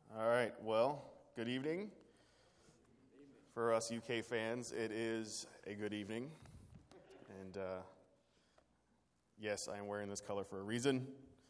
All right, well, good evening. For us UK fans, it is a good evening. And yes, I am wearing this color for a reason.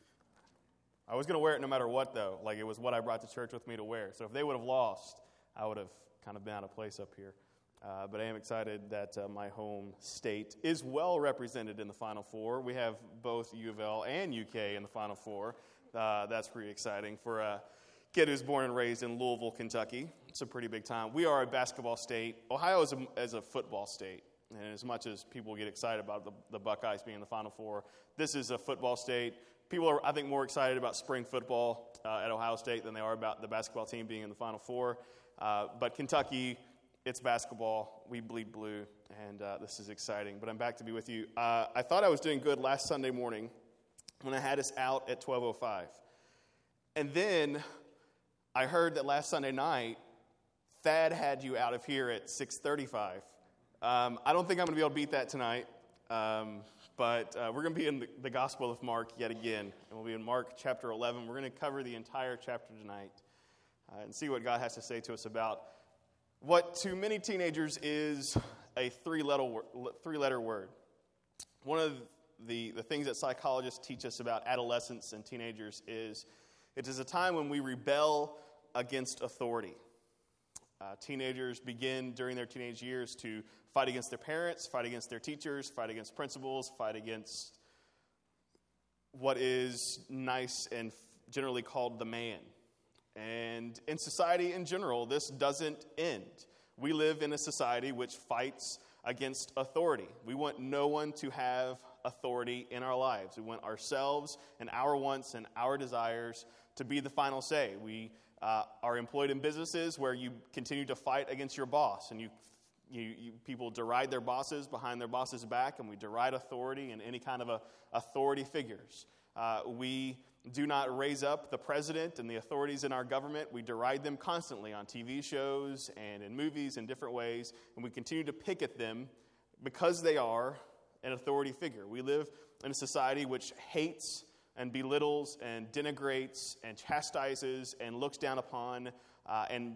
I was going to wear it no matter what, though. Like, it was what I brought to church with me to wear. So if they would have lost, I would have kind of been out of place up here. But I am excited that my home state is well represented in the Final Four. We have both U of L and UK in the Final Four. That's pretty exciting for a kid who's born and raised in Louisville, Kentucky. It's a pretty big time. We are a basketball state. Ohio is a football state. And as much as people get excited about the Buckeyes being in the Final Four, this is a football state. People are, I think, more excited about spring football at Ohio State than they are about the basketball team being in the Final Four. But Kentucky, it's basketball. We bleed blue, and this is exciting. But I'm back to be with you. I thought I was doing good last Sunday morning when I had us out at 12:05. And then I heard that last Sunday night, Thad had you out of here at 6:35. I don't think I'm going to be able to beat that tonight, but we're going to be in the Gospel of Mark yet again, and we'll be in Mark chapter 11. We're going to cover the entire chapter tonight and see what God has to say to us about what to many teenagers is a three-letter word. One of the things that psychologists teach us about adolescents and teenagers is it is a time when we rebel against authority. Teenagers begin during their teenage years to fight against their parents, fight against their teachers, fight against principals, fight against what is nice and generally called the man. And in society in general, this doesn't end. We live in a society which fights against authority. We want no one to have authority in our lives. We want ourselves and our wants and our desires to be the final say. We are employed in businesses where you continue to fight against your boss, and you people deride their bosses behind their boss's back, and we deride authority and any kind of authority figures. We do not raise up the president and the authorities in our government. We deride them constantly on TV shows and in movies in different ways, and we continue to pick at them because they are an authority figure. We live in a society which hates and belittles and denigrates and chastises and looks down upon and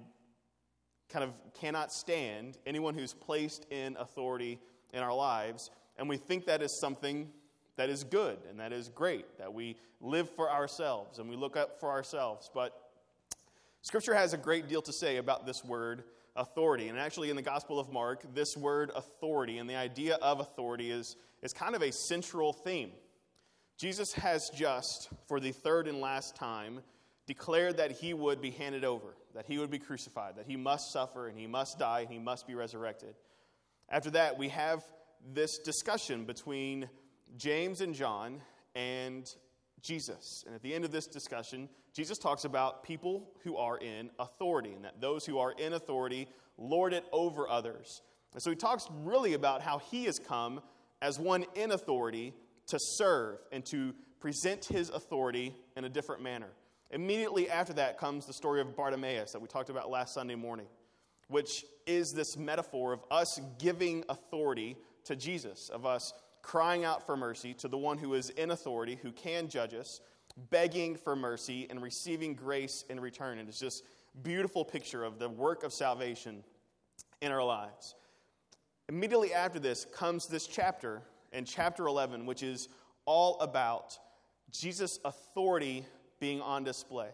kind of cannot stand anyone who's placed in authority in our lives. And we think that is something that is good and that is great, that we live for ourselves and we look up for ourselves. But Scripture has a great deal to say about this word authority. And actually in the Gospel of Mark, this word authority and the idea of authority is kind of a central theme. Jesus has just, for the third and last time, declared that he would be handed over, that he would be crucified, that he must suffer and he must die and he must be resurrected. After that, we have this discussion between James and John and Jesus. And at the end of this discussion, Jesus talks about people who are in authority and that those who are in authority lord it over others. And so he talks really about how he has come as one in authority to serve and to present his authority in a different manner. Immediately after that comes the story of Bartimaeus that we talked about last Sunday morning, which is this metaphor of us giving authority to Jesus, of us crying out for mercy to the one who is in authority, who can judge us, begging for mercy and receiving grace in return. And it's just a beautiful picture of the work of salvation in our lives. Immediately after this comes this chapter, in chapter 11, which is all about Jesus' authority being on display.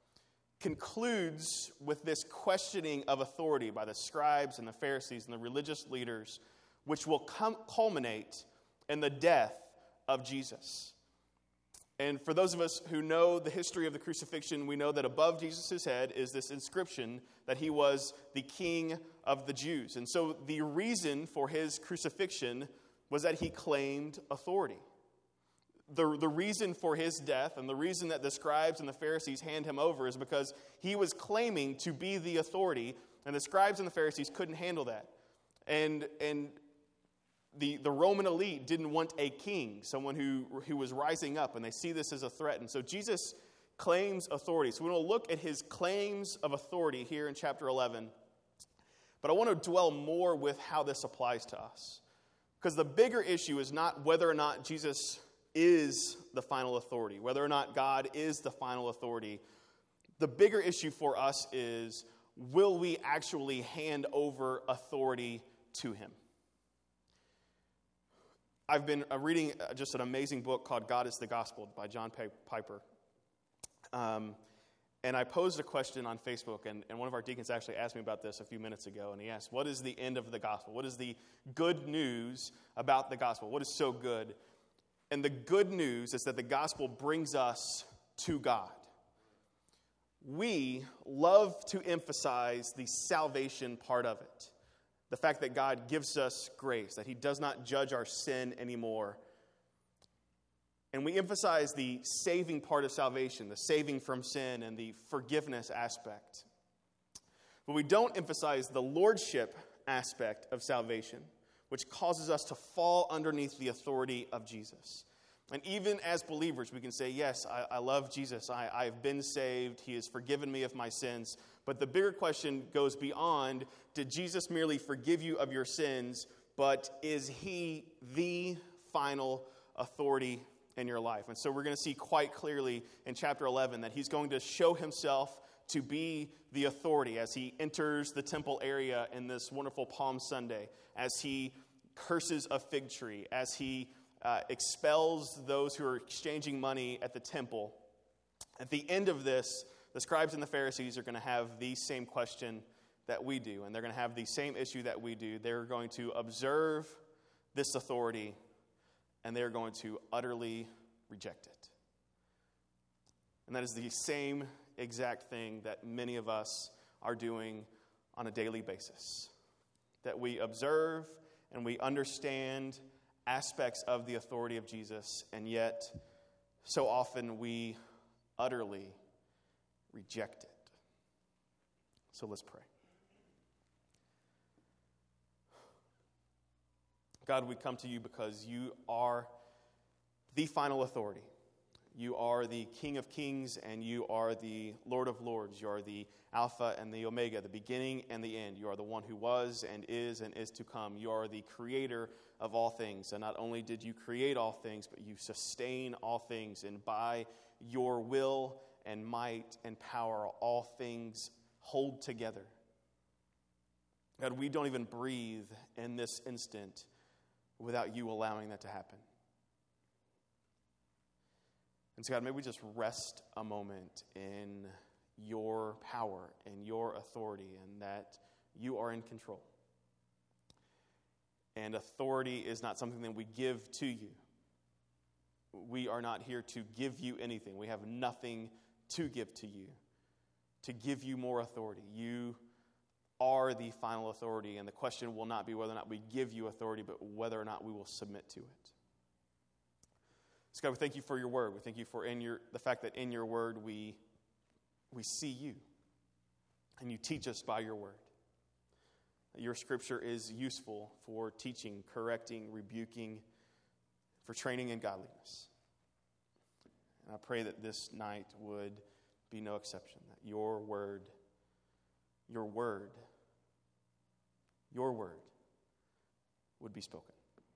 Concludes with this questioning of authority by the scribes and the Pharisees and the religious leaders, which will culminate in the death of Jesus. And for those of us who know the history of the crucifixion, we know that above Jesus' head is this inscription that he was the King of the Jews. And so the reason for his crucifixion was that he claimed authority. The reason for his death and the reason that the scribes and the Pharisees hand him over is because he was claiming to be the authority, and the scribes and the Pharisees couldn't handle that. And the Roman elite didn't want a king, someone who was rising up, and they see this as a threat. And so Jesus claims authority. So we're going to look at his claims of authority here in chapter 11. But I want to dwell more with how this applies to us. Because the bigger issue is not whether or not Jesus is the final authority, whether or not God is the final authority. the bigger issue for us is, will we actually hand over authority to him? I've been reading just an amazing book called God is the Gospel by John Piper. And I posed a question on Facebook, and one of our deacons actually asked me about this a few minutes ago, and he asked, what is the end of the gospel? What is the good news about the gospel? What is so good? And the good news is that the gospel brings us to God. We love to emphasize the salvation part of it. The fact that God gives us grace, that he does not judge our sin anymore. And we emphasize the saving part of salvation, the saving from sin and the forgiveness aspect. But we don't emphasize the lordship aspect of salvation, which causes us to fall underneath the authority of Jesus. And even as believers, we can say, yes, I love Jesus. I've been saved. He has forgiven me of my sins. But the bigger question goes beyond, did Jesus merely forgive you of your sins, but is he the final authority in your life? And so we're going to see quite clearly in chapter 11 that he's going to show himself to be the authority as he enters the temple area in this wonderful Palm Sunday, as he curses a fig tree, as he expels those who are exchanging money at the temple. At the end of this, the scribes and the Pharisees are going to have the same question that we do, and they're going to have the same issue that we do. They're going to observe this authority, and they're going to utterly reject it. And that is the same exact thing that many of us are doing on a daily basis. That we observe and we understand aspects of the authority of Jesus, and yet so often we utterly reject it. So let's pray. God, we come to you because you are the final authority. You are the King of Kings, and you are the Lord of Lords. You are the Alpha and the Omega, the beginning and the end. You are the one who was and is to come. You are the creator of all things. And not only did you create all things, but you sustain all things. And by your will and might and power, all things hold together. God, we don't even breathe in this instant without you allowing that to happen. And so, God, may we just rest a moment in your power and your authority, and that you are in control. And authority is not something that we give to you. We are not here to give you anything. We have nothing to give to give you more authority. You are the final authority, and the question will not be whether or not we give you authority, but whether or not we will submit to it. So God, we thank you for your word. We thank you for the fact that in your word we see you, and you teach us by your word. Your scripture is useful for teaching, correcting, rebuking, for training in godliness. And I pray that this night would be no exception, that your word would be spoken.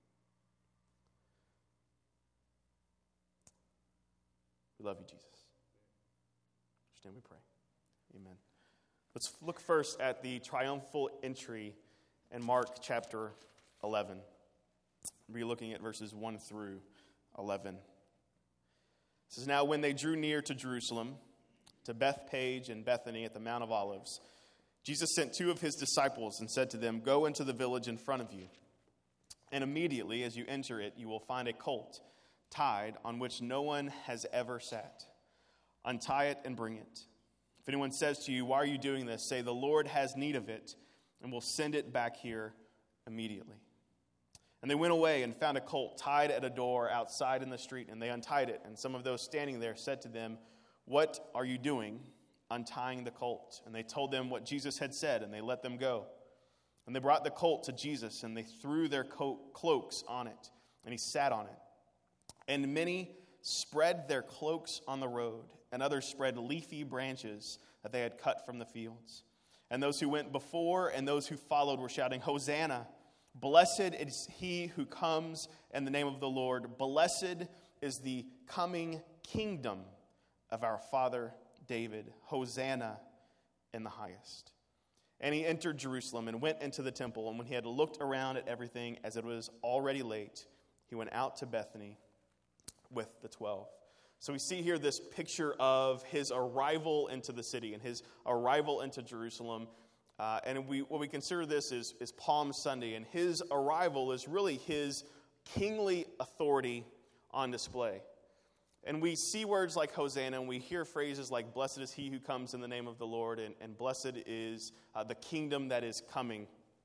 We love you, Jesus. In your name we pray. Amen. Let's look first at the triumphal entry in Mark chapter 11. We'll be looking at verses 1 through 11. It says, "Now when they drew near to Jerusalem, to Bethphage and Bethany at the Mount of Olives, Jesus sent two of his disciples and said to them, 'Go into the village in front of you, and immediately as you enter it, you will find a colt tied on which no one has ever sat. Untie it and bring it. If anyone says to you, "Why are you doing this?" say, "The Lord has need of it, and will send it back here immediately." And they went away and found a colt tied at a door outside in the street, and they untied it. And some of those standing there said to them, "What are you doing, untying the colt?" And they told them what Jesus had said, and they let them go. And they brought the colt to Jesus, and they threw their cloaks on it, and he sat on it. And many spread their cloaks on the road, and others spread leafy branches that they had cut from the fields. And those who went before and those who followed were shouting, "Hosanna! Blessed is he who comes in the name of the Lord. Blessed is the coming kingdom of our father David, Hosanna in the highest. And he entered Jerusalem and went into the temple. And when he had looked around at everything, as it was already late, he went out to Bethany with the 12. So we see here this picture of his arrival into the city and his arrival into Jerusalem. And what we consider this is Palm Sunday. And his arrival is really his kingly authority on display. And we see words like Hosanna, and we hear phrases like, blessed is he who comes in the name of the Lord, and blessed is the kingdom that is coming.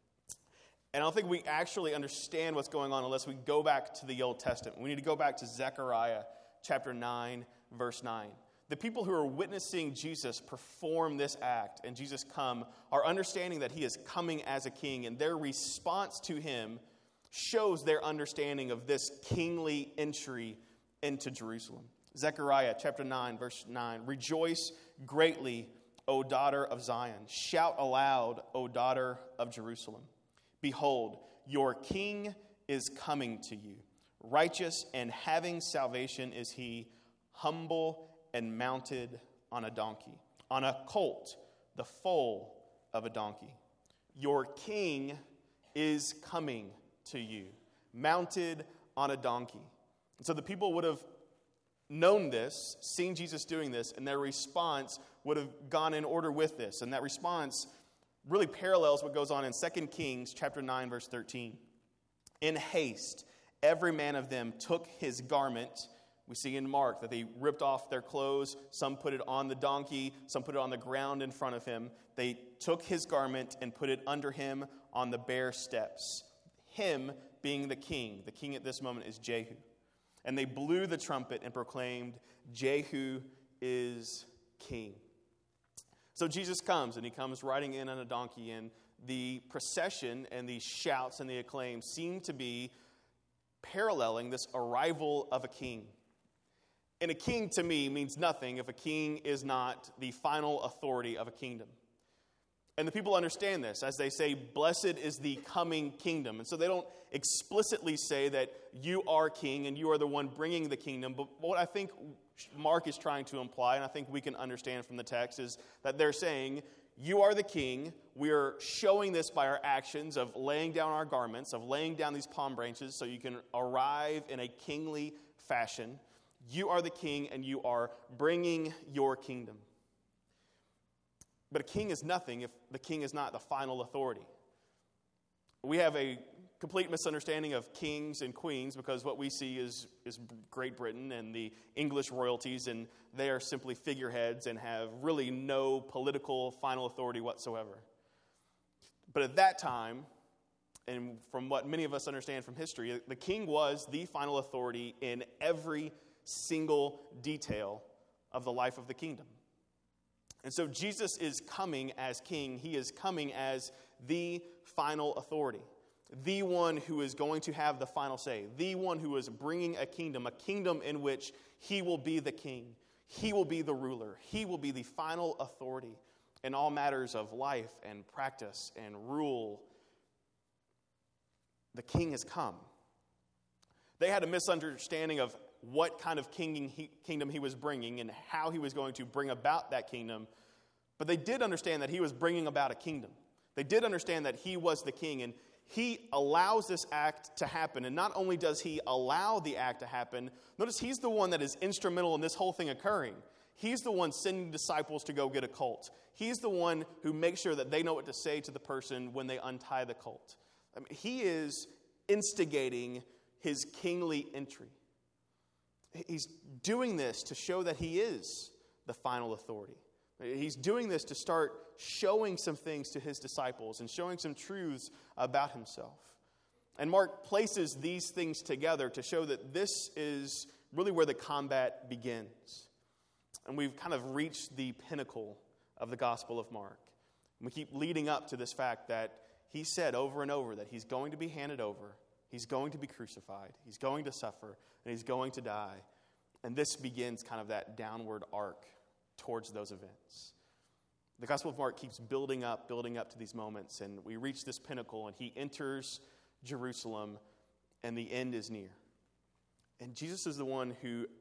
And I don't think we actually understand what's going on unless we go back to the Old Testament. We need to go back to Zechariah chapter 9, verse 9. The people who are witnessing Jesus perform this act and Jesus come are understanding that he is coming as a king, and their response to him shows their understanding of this kingly entry into Jerusalem. Zechariah chapter 9, verse 9. Rejoice greatly, O daughter of Zion. Shout aloud, O daughter of Jerusalem. Behold, your king is coming to you. Righteous and having salvation is he, humble and mounted on a donkey, on a colt, the foal of a donkey. Your king is coming to you, mounted on a donkey. And so the people would have known this, seen Jesus doing this, and their response would have gone in order with this. And that response really parallels what goes on in 2 Kings chapter 9, verse 13. In haste, every man of them took his garment. We see in Mark that they ripped off their clothes. Some put it on the donkey. Some put it on the ground in front of him. They took his garment and put it under him on the bare steps. Him being the king. The king at this moment is Jehu. And they blew the trumpet and proclaimed, Jehu is king. So Jesus comes, and he comes riding in on a donkey, and the procession and the shouts and the acclaim seem to be paralleling this arrival of a king. And a king, to me, means nothing if a king is not the final authority of a kingdom. And the people understand this as they say, blessed is the coming kingdom. And so they don't explicitly say that you are king and you are the one bringing the kingdom. But what I think Mark is trying to imply, and I think we can understand from the text, is that they're saying, you are the king. We are showing this by our actions of laying down our garments, of laying down these palm branches so you can arrive in a kingly fashion. You are the king and you are bringing your kingdom. But a king is nothing if the king is not the final authority. We have a complete misunderstanding of kings and queens because what we see is Great Britain and the English royalties, and they are simply figureheads and have really no political final authority whatsoever. But at that time, and from what many of us understand from history, the king was the final authority in every single detail of the life of the kingdom. And so Jesus is coming as king. He is coming as the final authority, the one who is going to have the final say, the one who is bringing a kingdom in which he will be the king. He will be the ruler. He will be the final authority in all matters of life and practice and rule. The king has come. They had a misunderstanding of what kind of kingdom he was bringing and how he was going to bring about that kingdom. But they did understand that he was bringing about a kingdom. They did understand that he was the king, and he allows this act to happen. And not only does he allow the act to happen, notice he's the one that is instrumental in this whole thing occurring. He's the one sending disciples to go get a colt. He's the one who makes sure that they know what to say to the person when they untie the colt. I mean, he is instigating his kingly entry. He's doing this to show that he is the final authority. He's doing this to start showing some things to his disciples and showing some truths about himself. And Mark places these things together to show that this is really where the combat begins. And we've kind of reached the pinnacle of the Gospel of Mark. And we keep leading up to this fact that he said over and over that he's going to be handed over. He's going to be crucified. He's going to suffer. And he's going to die. And this begins kind of that downward arc towards those events. The Gospel of Mark keeps building up to these moments. And we reach this pinnacle. And he enters Jerusalem. And the end is near. And Jesus is the one who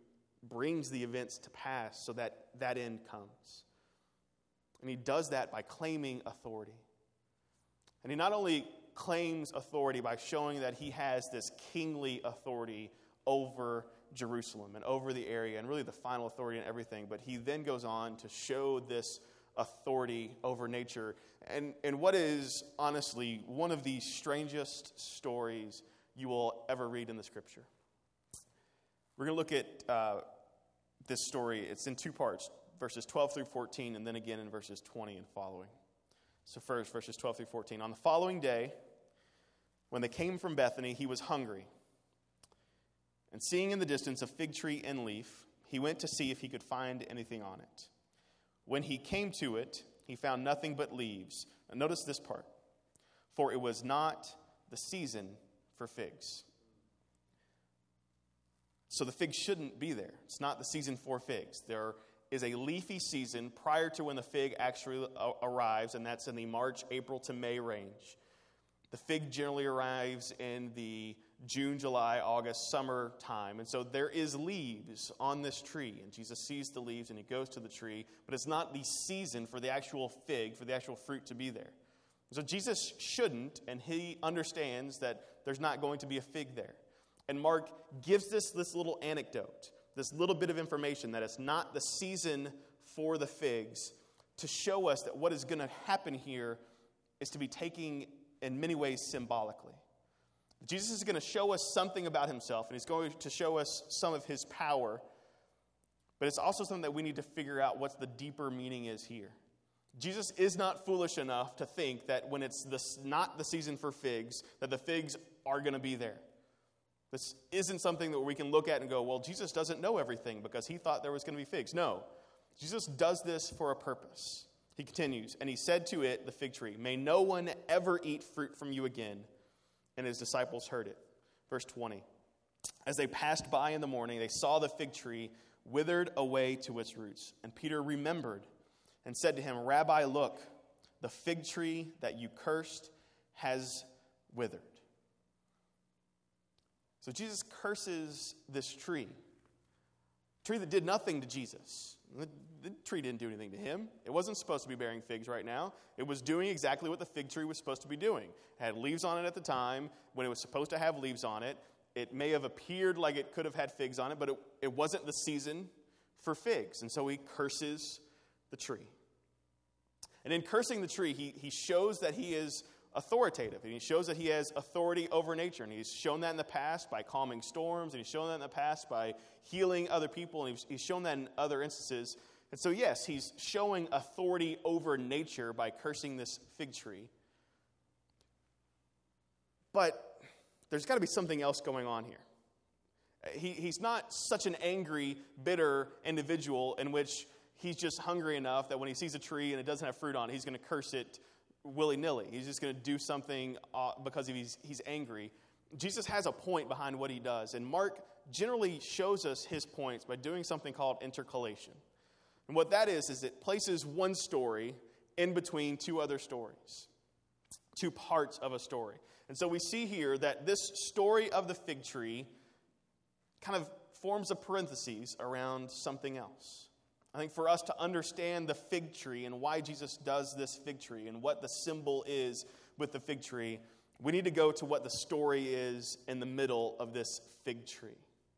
brings the events to pass so that that end comes. And he does that by claiming authority. And he not only claims authority by showing that he has this kingly authority over Jerusalem and over the area and really the final authority and everything, but he then goes on to show this authority over nature. And what is honestly one of the strangest stories you will ever read in the Scripture. We're going to look at this story. It's in two parts, verses 12 through 14, and then again in verses 20 and following. So first, verses 12 through 14. On the following day, when they came from Bethany, he was hungry. And seeing in the distance a fig tree in leaf, he went to see if he could find anything on it. When he came to it, he found nothing but leaves. And notice this part. For it was not the season for figs. So the fig shouldn't be there. It's not the season for figs. There is a leafy season prior to when the fig actually arrives, and that's in the March, April to May range. The fig generally arrives in the June, July, August, summer time. And so there is leaves on this tree. And Jesus sees the leaves and he goes to the tree. But it's not the season for the actual fig, for the actual fruit to be there. So Jesus shouldn't, and he understands that there's not going to be a fig there. And Mark gives this little anecdote, this little bit of information that it's not the season for the figs, to show us that what is going to happen here is to be taken in many ways symbolically. Jesus is going to show us something about himself, and he's going to show us some of his power. But it's also something that we need to figure out what the deeper meaning is here. Jesus is not foolish enough to think that when it's not the season for figs, that the figs are going to be there. This isn't something that we can look at and go, well, Jesus doesn't know everything because he thought there was going to be figs. No, Jesus does this for a purpose. He continues, and he said to it, the fig tree, may no one ever eat fruit from you again. And his disciples heard it. Verse 20. As they passed by in the morning, they saw the fig tree withered away to its roots. And Peter remembered and said to him, Rabbi, look, the fig tree that you cursed has withered. So Jesus curses this tree. A tree that did nothing to Jesus. The tree didn't do anything to him. It wasn't supposed to be bearing figs right now. It was doing exactly what the fig tree was supposed to be doing. It had leaves on it at the time when it was supposed to have leaves on it. It may have appeared like it could have had figs on it, but it wasn't the season for figs. And so he curses the tree. And in cursing the tree, he shows that he is authoritative. And he shows that he has authority over nature. And he's shown that in the past by calming storms. And he's shown that in the past by healing other people. And he's shown that in other instances. And so, yes, he's showing authority over nature by cursing this fig tree. But there's got to be something else going on here. He's not such an angry, bitter individual in which he's just hungry enough that when he sees a tree and it doesn't have fruit on it, he's going to curse it willy-nilly. He's just going to do something because he's angry. Jesus has a point behind what he does. And Mark generally shows us his points by doing something called intercalation. And what that is it places one story in between two other stories, two parts of a story. And so we see here that this story of the fig tree kind of forms a parenthesis around something else. I think for us to understand the fig tree and why Jesus does this fig tree and what the symbol is with the fig tree, we need to go to what the story is in the middle of this fig tree.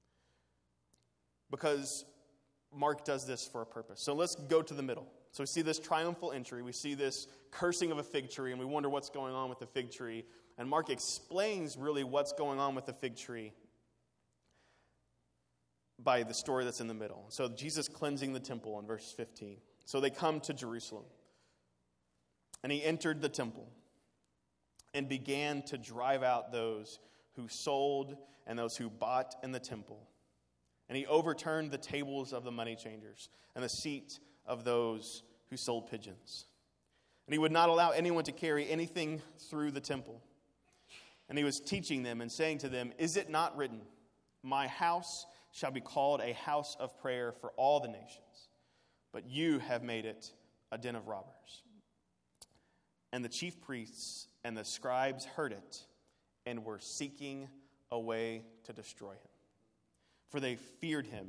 Because Mark does this for a purpose. So let's go to the middle. So we see this triumphal entry. We see this cursing of a fig tree, and we wonder what's going on with the fig tree. And Mark explains really what's going on with the fig tree by the story that's in the middle. So Jesus cleansing the temple in verse 15. So they come to Jerusalem. And he entered the temple and began to drive out those who sold and those who bought in the temple. And he overturned the tables of the money changers and the seat of those who sold pigeons. And he would not allow anyone to carry anything through the temple. And he was teaching them and saying to them, is it not written, my house shall be called a house of prayer for all the nations, but you have made it a den of robbers. And the chief priests and the scribes heard it and were seeking a way to destroy him. For they feared him,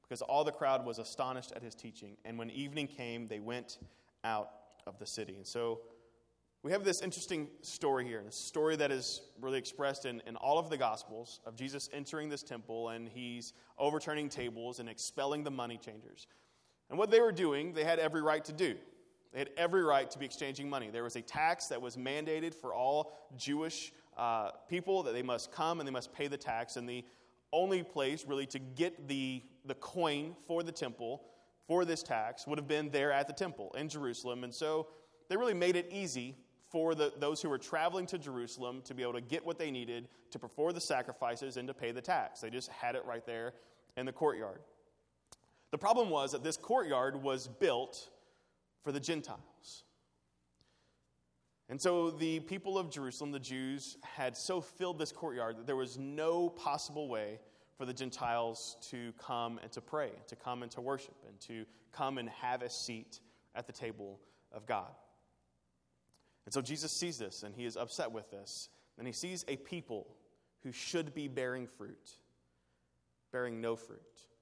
because all the crowd was astonished at his teaching. And when evening came, they went out of the city. And so we have this interesting story here, and a story that is really expressed in all of the Gospels of Jesus entering this temple, and he's overturning tables and expelling the money changers. And what they were doing, they had every right to do. They had every right to be exchanging money. There was a tax that was mandated for all Jewish people that they must come and they must pay the tax. And the only place really to get the coin for the temple, for this tax, would have been there at the temple in Jerusalem. And so they really made it easy for those who were traveling to Jerusalem to be able to get what they needed to perform the sacrifices and to pay the tax. They just had it right there in the courtyard. The problem was that this courtyard was built for the Gentiles. And so the people of Jerusalem, the Jews, had so filled this courtyard that there was no possible way for the Gentiles to come and to pray, to come and to worship, and to come and have a seat at the table of God. And so Jesus sees this, and he is upset with this. And he sees a people who should be bearing fruit, bearing no fruit.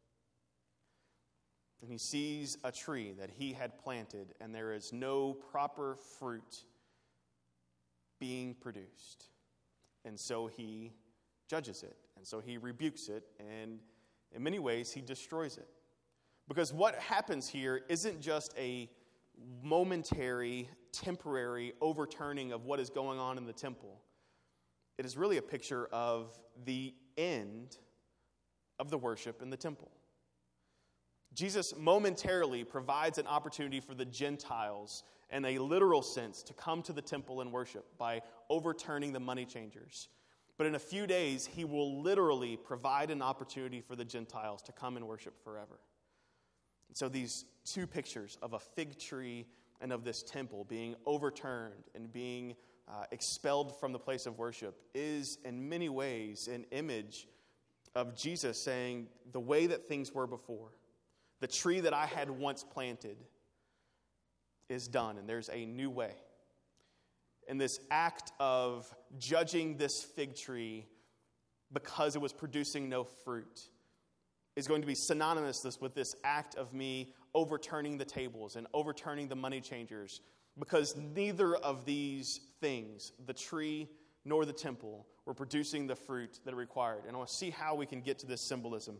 And he sees a tree that he had planted, and there is no proper fruit being produced. And so he judges it, and so he rebukes it, and in many ways he destroys it. Because what happens here isn't just a momentary, temporary overturning of what is going on in the temple. It is really a picture of the end of the worship in the temple. Jesus momentarily provides an opportunity for the Gentiles, in a literal sense, to come to the temple and worship by overturning the money changers. But in a few days, he will literally provide an opportunity for the Gentiles to come and worship forever. And so these two pictures of a fig tree and of this temple being overturned and being expelled from the place of worship is in many ways an image of Jesus saying, the way that things were before, the tree that I had once planted is done, and there's a new way. And this act of judging this fig tree because it was producing no fruit is going to be synonymous with this act of me overturning the tables and overturning the money changers, because neither of these things, the tree nor the temple, were producing the fruit that it required. And I want to see how we can get to this symbolism.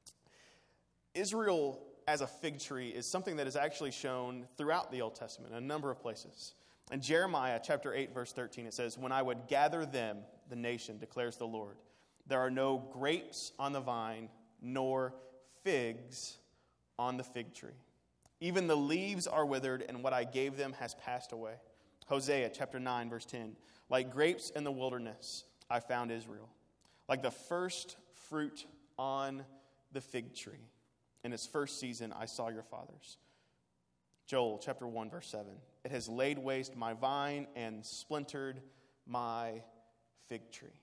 Israel as a fig tree is something that is actually shown throughout the Old Testament in a number of places. In Jeremiah chapter 8, verse 13, it says, "When I would gather them, the nation, declares the Lord, there are no grapes on the vine, nor figs on the fig tree. Even the leaves are withered, and what I gave them has passed away." Hosea chapter 9, verse 10, "Like grapes in the wilderness, I found Israel. Like the first fruit on the fig tree. In its first season, I saw your fathers." Joel chapter 1, verse 7, "It has laid waste my vine and splintered my fig tree.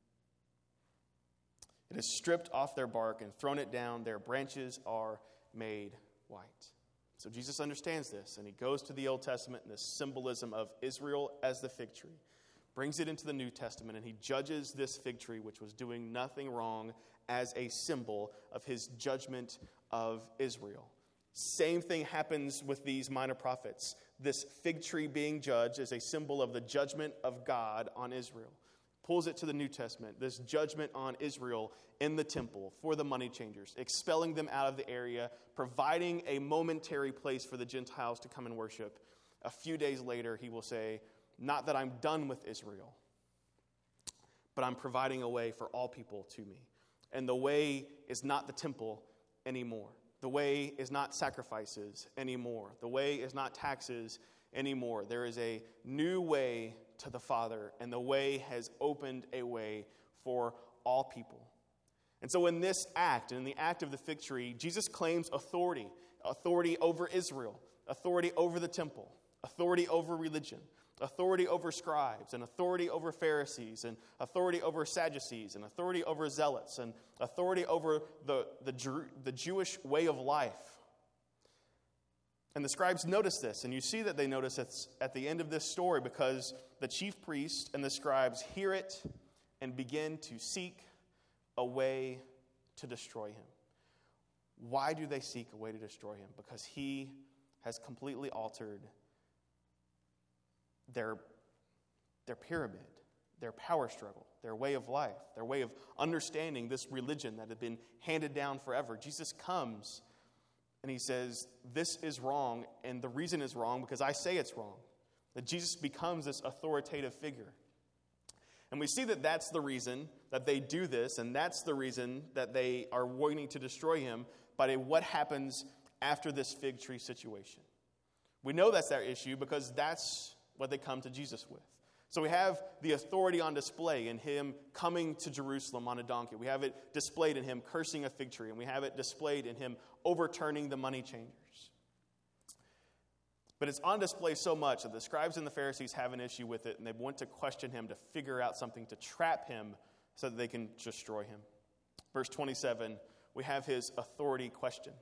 It has stripped off their bark and thrown it down. Their branches are made white." So Jesus understands this, and he goes to the Old Testament and the symbolism of Israel as the fig tree, brings it into the New Testament, and he judges this fig tree, which was doing nothing wrong, as a symbol of his judgment of Israel. Same thing happens with these minor prophets. This fig tree being judged is a symbol of the judgment of God on Israel. Pulls it to the New Testament, this judgment on Israel in the temple for the money changers, expelling them out of the area, providing a momentary place for the Gentiles to come and worship. A few days later, he will say, "Not that I'm done with Israel, but I'm providing a way for all people to me." And the way is not the temple anymore. The way is not sacrifices anymore. The way is not taxes anymore. There is a new way to the Father, and the way has opened a way for all people. And so in this act, in the act of the fig tree, Jesus claims authority over Israel, authority over the temple, authority over religion, authority over scribes, and authority over Pharisees, and authority over Sadducees, and authority over zealots, and authority over the Jewish way of life. And the scribes notice this, and you see that they notice it at the end of this story, because the chief priest and the scribes hear it and begin to seek a way to destroy him. Why do they seek a way to destroy him? Because he has completely altered their pyramid, their power struggle, their way of life, their way of understanding this religion that had been handed down forever. Jesus comes and he says, this is wrong, and the reason is wrong because I say it's wrong. That Jesus becomes this authoritative figure. And we see that that's the reason that they do this, and that's the reason that they are wanting to destroy him. But what happens after this fig tree situation? We know that's their issue because that's what they come to Jesus with. So we have the authority on display in him coming to Jerusalem on a donkey. We have it displayed in him cursing a fig tree, and we have it displayed in him overturning the money changers. But it's on display so much that the scribes and the Pharisees have an issue with it, and they want to question him to figure out something to trap him so that they can destroy him. Verse 27, we have his authority questioned.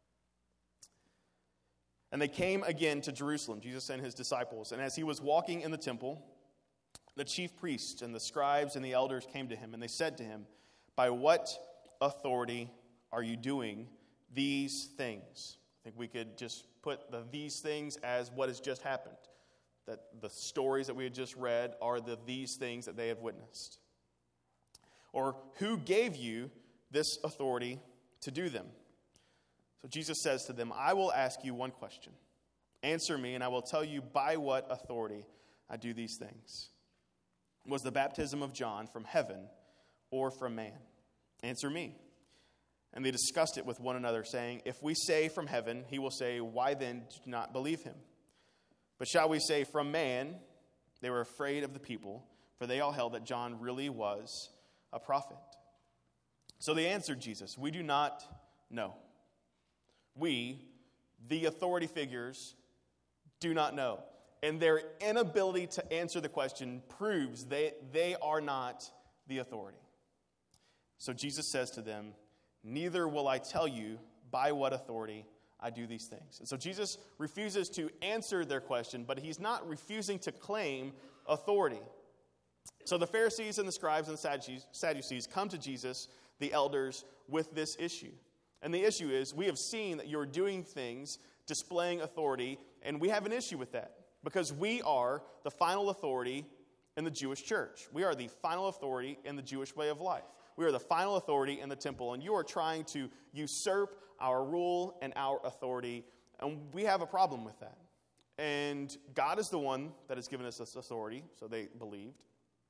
And they came again to Jerusalem, Jesus and his disciples. And as he was walking in the temple, the chief priests and the scribes and the elders came to him, and they said to him, by what authority are you doing these things? I think we could just put these things as what has just happened. That the stories that we had just read are these things that they have witnessed. Or who gave you this authority to do them? So Jesus says to them, I will ask you one question. Answer me, and I will tell you by what authority I do these things. Was the baptism of John from heaven or from man? Answer me. And they discussed it with one another, saying, if we say from heaven, he will say, why then do you not believe him? But shall we say from man? They were afraid of the people, for they all held that John really was a prophet. So they answered Jesus, we do not know. We, the authority figures, do not know. And their inability to answer the question proves they are not the authority. So Jesus says to them, neither will I tell you by what authority I do these things. And so Jesus refuses to answer their question, but he's not refusing to claim authority. So the Pharisees and the scribes and the Sadducees come to Jesus, the elders, with this issue. And the issue is, we have seen that you're doing things, displaying authority, and we have an issue with that. Because we are the final authority in the Jewish church. We are the final authority in the Jewish way of life. We are the final authority in the temple, and you are trying to usurp our rule and our authority, and we have a problem with that. And God is the one that has given us this authority, so they believed.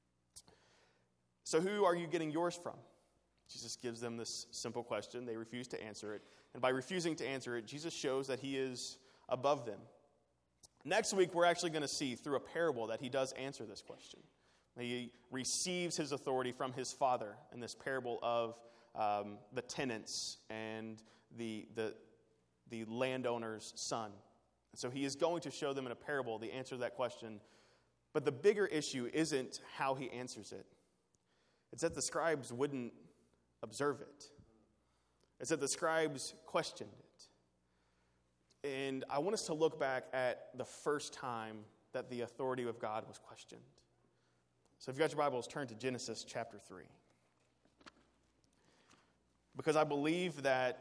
So who are you getting yours from? Jesus gives them this simple question. They refuse to answer it. And by refusing to answer it, Jesus shows that he is above them. Next week, we're actually going to see through a parable that he does answer this question. He receives his authority from his Father in this parable of the tenants and the landowner's son. So he is going to show them in a parable the answer to that question. But the bigger issue isn't how he answers it. It's that the scribes wouldn't observe it. It's that the scribes questioned it. And I want us to look back at the first time that the authority of God was questioned. So if you've got your Bibles, turn to Genesis chapter 3. Because I believe that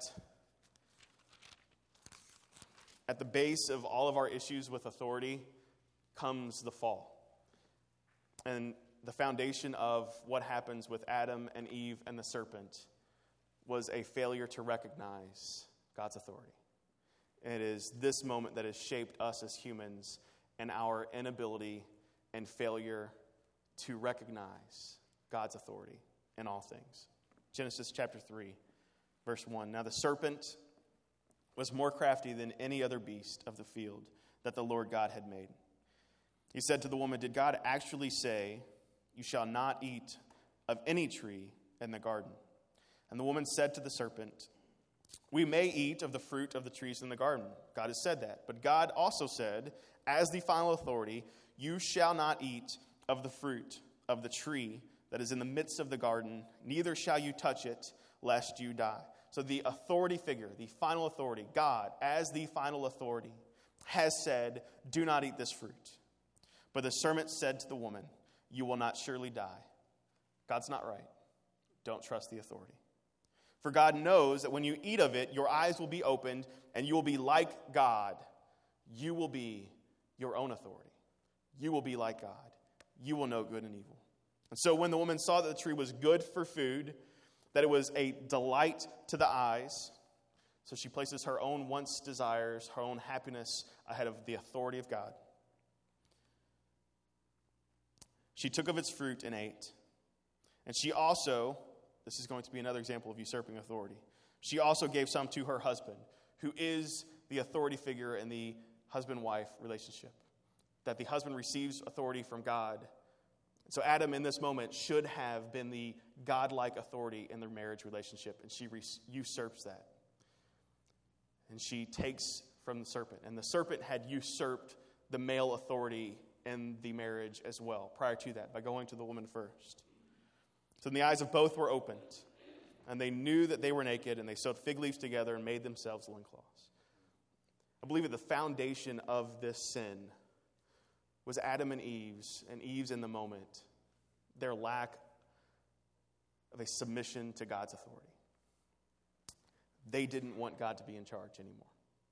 at the base of all of our issues with authority comes the fall. And the foundation of what happens with Adam and Eve and the serpent was a failure to recognize God's authority. And it is this moment that has shaped us as humans and our inability and failure to recognize God's authority in all things. Genesis chapter 3, verse 1. Now the serpent was more crafty than any other beast of the field that the Lord God had made. He said to the woman, did God actually say, you shall not eat of any tree in the garden? And the woman said to the serpent, we may eat of the fruit of the trees in the garden. God has said that. But God also said, as the final authority, you shall not eat of the fruit of the tree that is in the midst of the garden, neither shall you touch it, lest you die. So the authority figure, the final authority, God, as the final authority, has said, do not eat this fruit. But the serpent said to the woman, you will not surely die. God's not right. Don't trust the authority. For God knows that when you eat of it, your eyes will be opened, and you will be like God. You will be your own authority. You will be like God. You will know good and evil. And so when the woman saw that the tree was good for food, that it was a delight to the eyes, so she places her own wants, desires, her own happiness ahead of the authority of God. She took of its fruit and ate. And she also, this is going to be another example of usurping authority, she also gave some to her husband, who is the authority figure in the husband-wife relationship. That the husband receives authority from God. So Adam, in this moment, should have been the godlike authority in their marriage relationship, and she usurps that. And she takes from the serpent. And the serpent had usurped the male authority in the marriage as well, prior to that, by going to the woman first. So the eyes of both were opened, and they knew that they were naked, and they sewed fig leaves together and made themselves loincloths. I believe that the foundation of this sin was Adam and Eve's in the moment, their lack of a submission to God's authority. They didn't want God to be in charge anymore.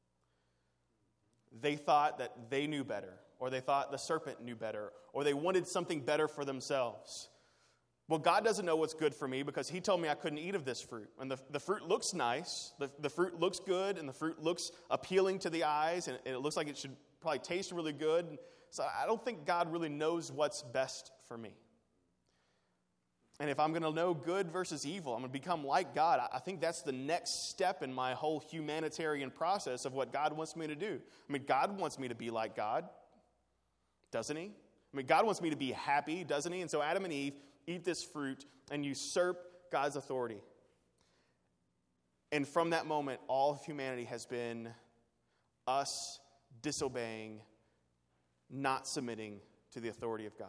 They thought that they knew better, or they thought the serpent knew better, or they wanted something better for themselves. Well, God doesn't know what's good for me because he told me I couldn't eat of this fruit. And the fruit looks nice, the fruit looks good, and the fruit looks appealing to the eyes, and it looks like it should probably taste really good. So I don't think God really knows what's best for me. And if I'm going to know good versus evil, I'm going to become like God. I think that's the next step in my whole humanitarian process of what God wants me to do. I mean, God wants me to be like God, doesn't he? I mean, God wants me to be happy, doesn't he? And so Adam and Eve eat this fruit and usurp God's authority. And from that moment, all of humanity has been us disobeying, not submitting to the authority of God.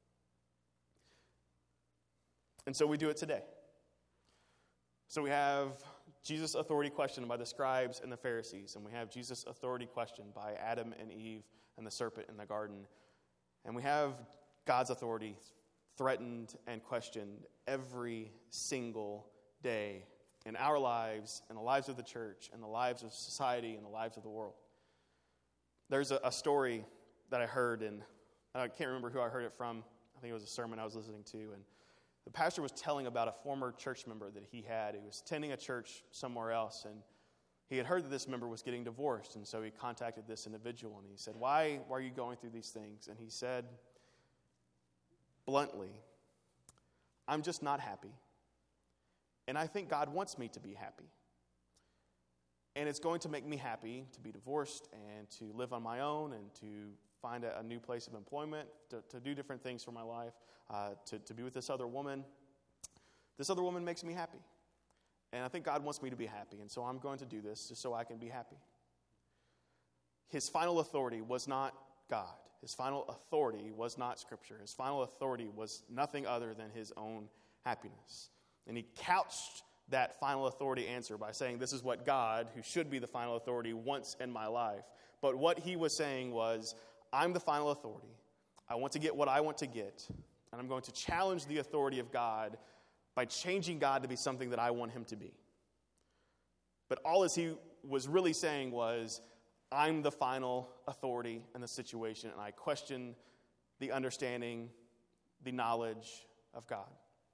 And so we do it today. So we have Jesus' authority questioned by the scribes and the Pharisees, and we have Jesus' authority questioned by Adam and Eve and the serpent in the garden. And we have God's authority threatened and questioned every single day in our lives, in the lives of the church, in the lives of society, in the lives of the world. There's a story that I heard, and I can't remember who I heard it from. I think it was a sermon I was listening to, and the pastor was telling about a former church member that he had. He was attending a church somewhere else, and he had heard that this member was getting divorced, and so he contacted this individual, and he said, why are you going through these things? And he said, bluntly, I'm just not happy, and I think God wants me to be happy. And it's going to make me happy to be divorced and to live on my own and to find a new place of employment, to do different things for my life, to be with this other woman. This other woman makes me happy. And I think God wants me to be happy, and so I'm going to do this just so I can be happy. His final authority was not God. His final authority was not Scripture. His final authority was nothing other than his own happiness. And he couched that final authority answer by saying, this is what God, who should be the final authority, wants in my life. But what he was saying was, I'm the final authority. I want to get what I want to get. And I'm going to challenge the authority of God by changing God to be something that I want him to be. But all as he was really saying was, I'm the final authority in the situation, and I question the understanding, the knowledge of God.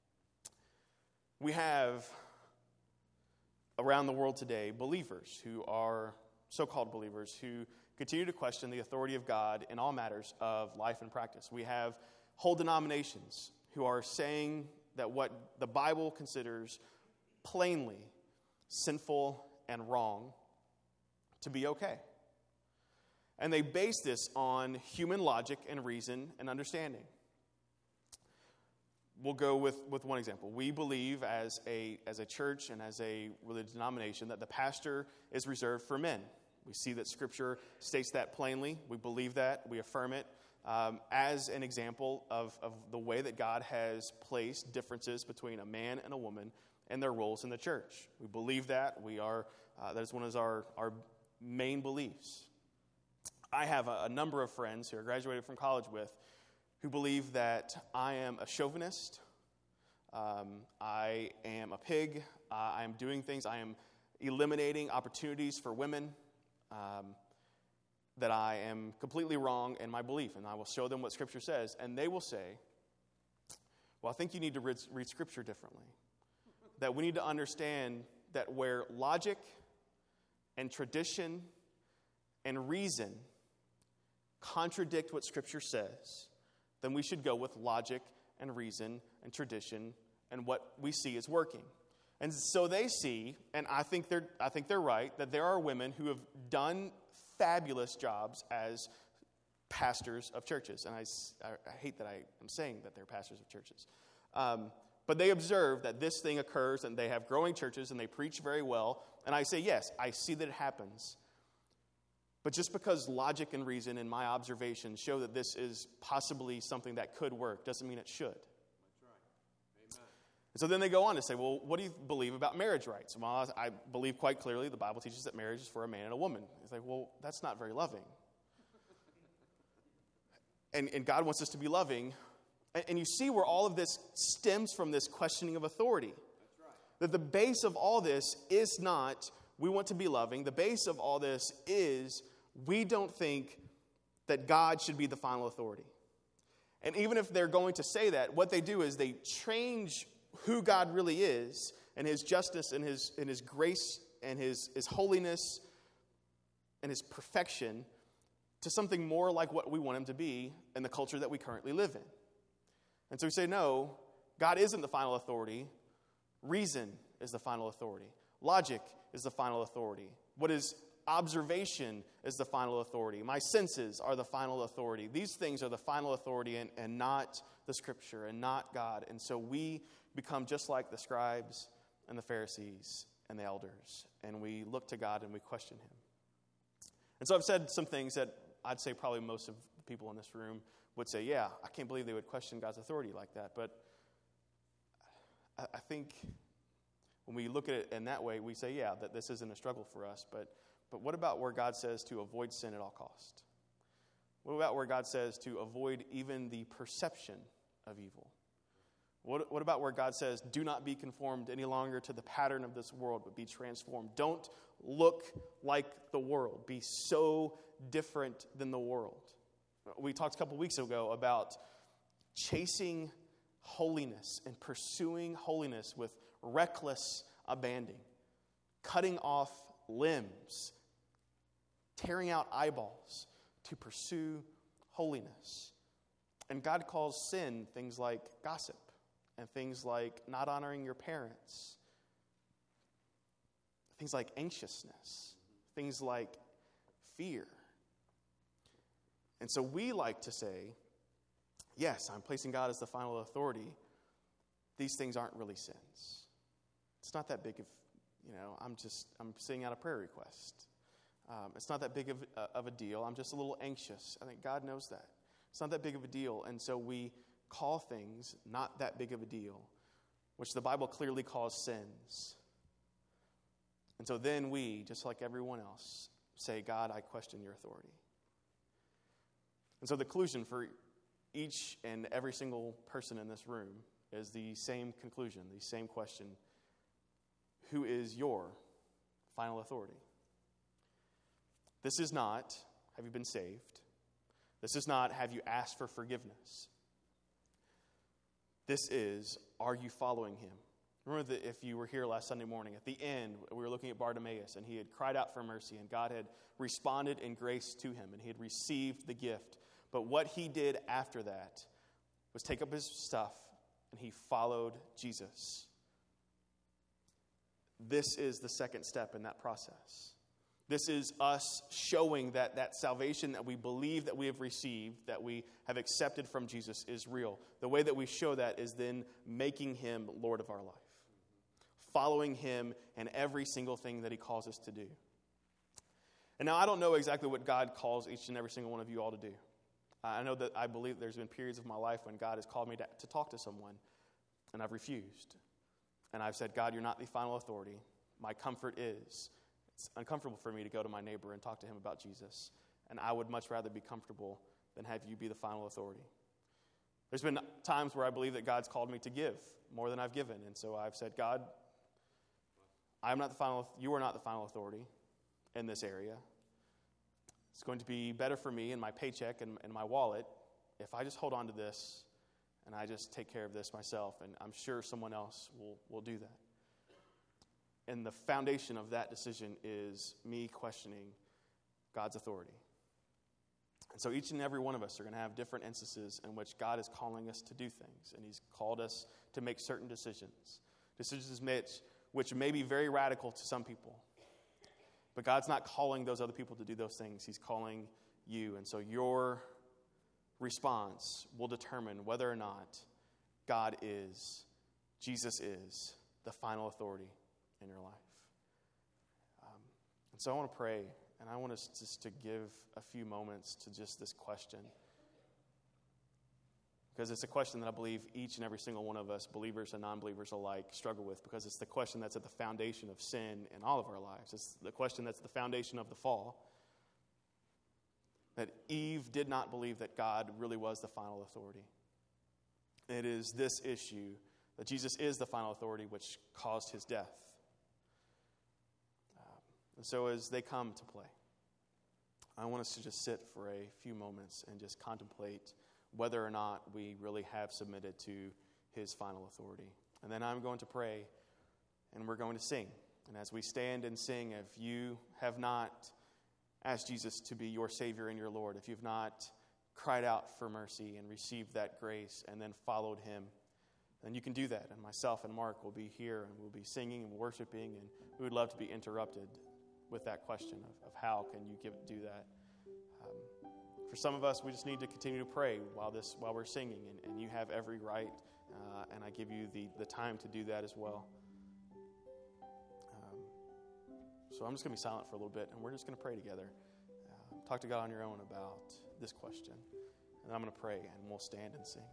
We have around the world today believers who are so-called believers who continue to question the authority of God in all matters of life and practice. We have whole denominations who are saying that what the Bible considers plainly sinful and wrong to be okay. And they base this on human logic and reason and understanding. We'll go with one example. We believe as a church and as a religious denomination that the pastor is reserved for men. We see that Scripture states that plainly. We believe that. We affirm it as an example of the way that God has placed differences between a man and a woman and their roles in the church. We believe that. That is one of our main beliefs. I have a number of friends who I graduated from college with who believe that I am a chauvinist, I am a pig, I am doing things, I am eliminating opportunities for women, that I am completely wrong in my belief. And I will show them what Scripture says. And they will say, well, I think you need to read Scripture differently. That we need to understand that where logic and tradition and reason contradict what Scripture says, then we should go with logic and reason and tradition and what we see is working. And so they see, and I think they're right, that there are women who have done fabulous jobs as pastors of churches. And I hate that I am saying that they're pastors of churches. But they observe that this thing occurs, and they have growing churches, and they preach very well. And I say, yes, I see that it happens. But just because logic and reason in my observation show that this is possibly something that could work doesn't mean it should. And so then they go on to say, well, what do you believe about marriage rights? Well, I believe quite clearly the Bible teaches that marriage is for a man and a woman. It's like, well, that's not very loving. And God wants us to be loving. And you see where all of this stems from this questioning of authority. That's right. That the base of all this is not, we want to be loving. The base of all this is, we don't think that God should be the final authority. And even if they're going to say that, what they do is they change who God really is, and his justice and his grace and his holiness and his perfection to something more like what we want him to be in the culture that we currently live in. And so we say, no, God isn't the final authority. Reason is the final authority. Logic is the final authority. What is observation is the final authority. My senses are the final authority. These things are the final authority and not the Scripture and not God. And so we become just like the scribes and the Pharisees and the elders. And we look to God and we question him. And so I've said some things that I'd say probably most of the people in this room would say, yeah, I can't believe they would question God's authority like that. But I think when we look at it in that way, we say, yeah, that this isn't a struggle for us. But what about where God says to avoid sin at all cost? What about where God says to avoid even the perception of evil? What about where God says, do not be conformed any longer to the pattern of this world, but be transformed? Don't look like the world. Be so different than the world. We talked a couple weeks ago about chasing holiness and pursuing holiness with reckless abandon, cutting off limbs, tearing out eyeballs to pursue holiness. And God calls sin things like gossip and things like not honoring your parents, things like anxiousness, things like fear. And so we like to say, yes, I'm placing God as the final authority. These things aren't really sins. It's not that big of, I'm sending out a prayer request. It's not that big of a deal. I'm just a little anxious. I think God knows that. It's not that big of a deal. And so we call things not that big of a deal, which the Bible clearly calls sins. And so then we, just like everyone else, say, God, I question your authority. And so the conclusion for each and every single person in this room is the same conclusion, the same question. Who is your final authority? This is not, have you been saved? This is not, have you asked for forgiveness? This is, are you following him? Remember that if you were here last Sunday morning, at the end, we were looking at Bartimaeus, and he had cried out for mercy, and God had responded in grace to him, and he had received the gift. But what he did after that was take up his stuff, and he followed Jesus. This is the second step in that process. This is us showing that salvation that we believe that we have received, that we have accepted from Jesus is real. The way that we show that is then making him Lord of our life. Following him in every single thing that he calls us to do. And now I don't know exactly what God calls each and every single one of you all to do. I know that I believe there's been periods of my life when God has called me to talk to someone, and I've refused. And I've said, God, you're not the final authority. My comfort is, it's uncomfortable for me to go to my neighbor and talk to him about Jesus, and I would much rather be comfortable than have you be the final authority. There's been times where I believe that God's called me to give more than I've given, and so I've said, God, you are not the final authority in this area. It's going to be better for me and my paycheck and my wallet if I just hold on to this and I just take care of this myself, and I'm sure someone else will do that. And the foundation of that decision is me questioning God's authority. And so each and every one of us are going to have different instances in which God is calling us to do things, and He's called us to make certain decisions. Decisions which may be very radical to some people. But God's not calling those other people to do those things. He's calling you. And so your response will determine whether or not Jesus is the final authority in your life. And so I want to pray, and I want us just to give a few moments to just this question. Because it's a question that I believe each and every single one of us, believers and non-believers alike, struggle with, because it's the question that's at the foundation of sin in all of our lives. It's the question that's the foundation of the fall. That Eve did not believe that God really was the final authority. It is this issue, that Jesus is the final authority, which caused his death. And so as they come to play, I want us to just sit for a few moments and just contemplate whether or not we really have submitted to his final authority. And then I'm going to pray, and we're going to sing. And as we stand and sing, if you have not asked Jesus to be your Savior and your Lord, if you've not cried out for mercy and received that grace and then followed him, then you can do that. And myself and Mark will be here, and we'll be singing and worshiping, and we would love to be interrupted with that question of how can you do that. For some of us, we just need to continue to pray while we're singing, and you have every right, and I give you the time to do that as well. So I'm just going to be silent for a little bit, and we're just going to pray together. Talk to God on your own about this question, and I'm going to pray, and we'll stand and sing.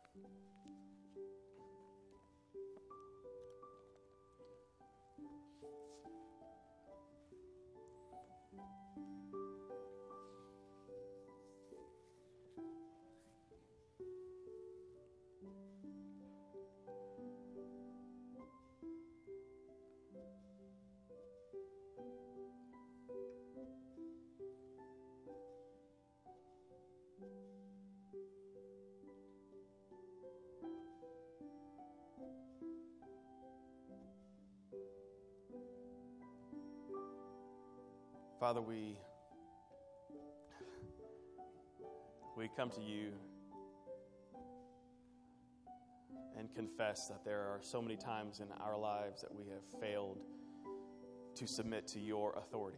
Father, we come to you and confess that there are so many times in our lives that we have failed to submit to your authority.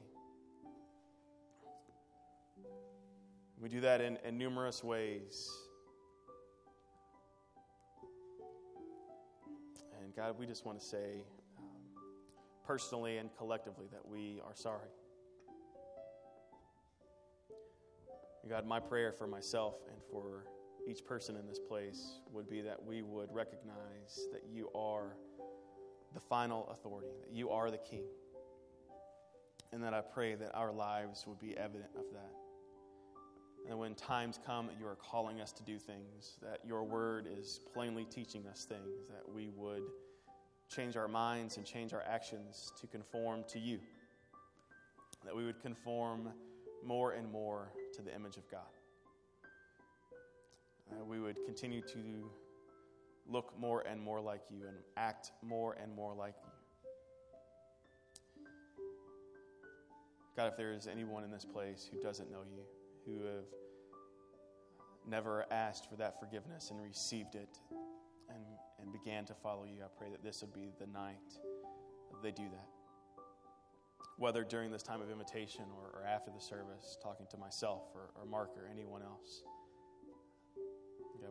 We do that in numerous ways. And God, we just want to say personally and collectively that we are sorry. God, my prayer for myself and for each person in this place would be that we would recognize that you are the final authority, that you are the King. And that I pray that our lives would be evident of that. And when times come that you are calling us to do things, that your word is plainly teaching us things, that we would change our minds and change our actions to conform to you. That we would conform more and more to the image of God. We would continue to look more and more like you and act more and more like you. God, if there is anyone in this place who doesn't know you, who have never asked for that forgiveness and received it and began to follow you, I pray that this would be the night that they do that. Whether during this time of invitation or after the service, talking to myself or Mark or anyone else. God,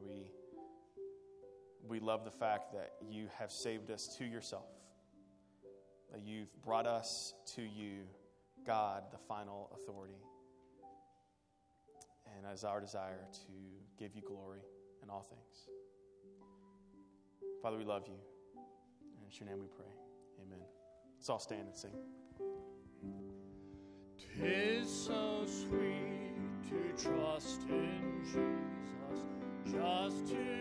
we love the fact that you have saved us to yourself. That you've brought us to you, God, the final authority. And as our desire to give you glory in all things. Father, we love you. And in your name we pray. Amen. Let's all stand and sing. 'Tis so sweet to trust in Jesus, just to